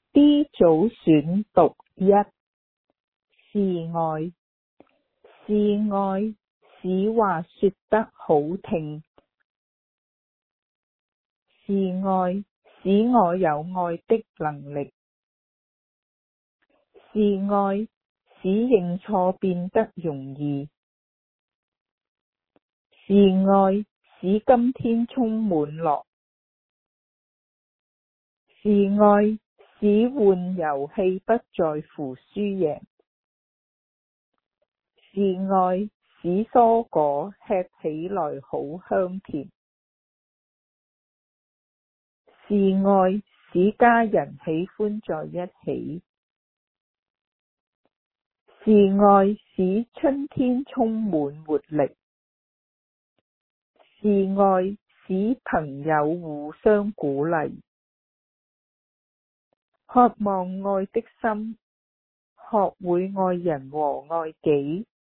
D 組選讀1，示愛。示愛，使話說得好聽。示愛，使我有愛的能力。示愛，使認錯變得容易。示愛，使今天充滿樂。示愛，使玩遊戲不在乎輸贏。示愛，使蔬果吃起來好香甜。示愛，使家人喜歡在一起。示愛，使春天充滿活力。示愛，使朋友互相鼓勵。渴望愛的心，學會愛人和愛己。